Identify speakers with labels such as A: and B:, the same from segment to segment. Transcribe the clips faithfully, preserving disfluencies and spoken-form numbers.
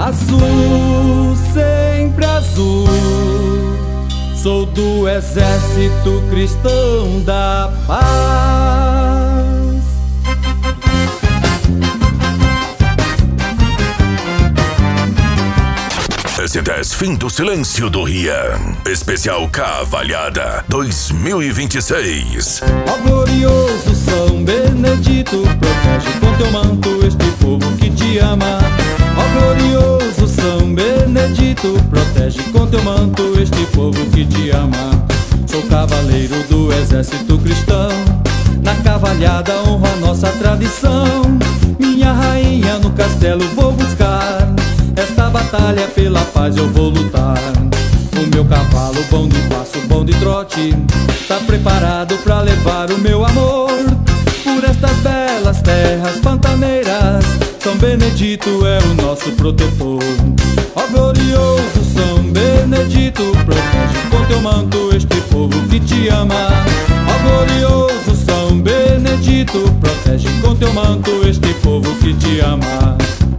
A: Azul, sempre azul, sou do exército cristão da paz.
B: S dez Fim do Silêncio do Rian. Especial Cavalhada dois mil e vinte e seis.
A: Ó glorioso São Benedito, protege com teu manto este povo que te ama. Ó glorioso São Benedito, protege com teu manto este povo que te ama. Sou cavaleiro do exército cristão, na cavalhada honro a nossa tradição. Minha rainha no castelo vou buscar, esta batalha pela paz eu vou lutar. O meu cavalo bom de passo, bom de trote, tá preparado pra levar o meu amor por estas belas terras pantaneiras. São Benedito é o nosso protetor. Ó glorioso São Benedito, protege com teu manto este povo que te ama. Ó glorioso São Benedito, protege com teu manto este povo que te ama.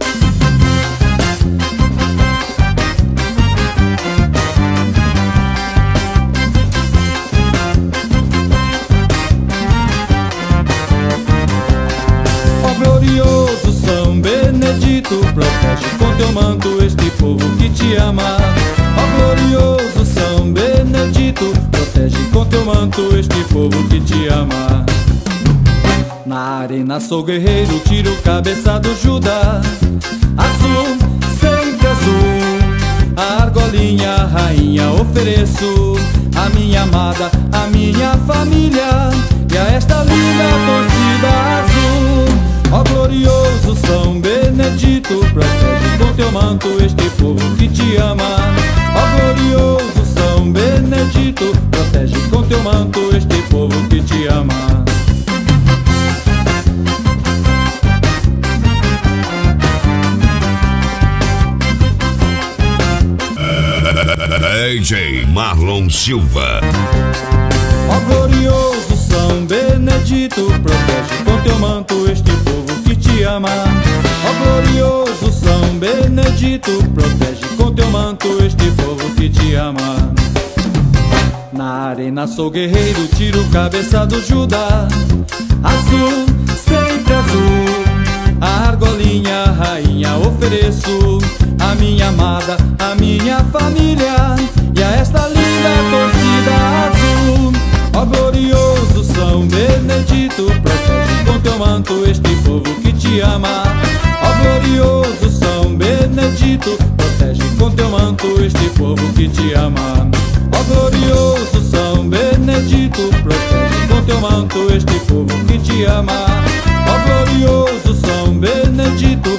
A: Glorioso São Benedito, protege com teu manto este povo que te ama. Ó glorioso São Benedito, protege com teu manto este povo que te ama. Na arena sou guerreiro, tiro cabeça do Judas. Azul, sempre azul, a argolinha, a rainha ofereço. A minha amada, a minha família e a esta linda torcida azul. Ó glorioso São Benedito, protege com teu manto este povo que te ama. Ó glorioso São Benedito, protege com teu manto este povo que te ama.
B: D J Marlon Silva.
A: Ó glorioso São Benedito, protege com teu manto este povo que te ama. Ó glorioso São Benedito, protege com teu manto este povo que te ama. Na arena sou guerreiro, tiro cabeça do Judas. Azul, sempre azul, a argolinha, a rainha ofereço. A minha amada, a minha família e a esta linda torcida azul. Ó glorioso São Benedito, protege com teu manto este povo que te ama. Ó glorioso São Benedito, protege com teu manto este povo que te ama. Ó glorioso São Benedito, protege com teu manto este povo que te ama. Ó glorioso São Benedito,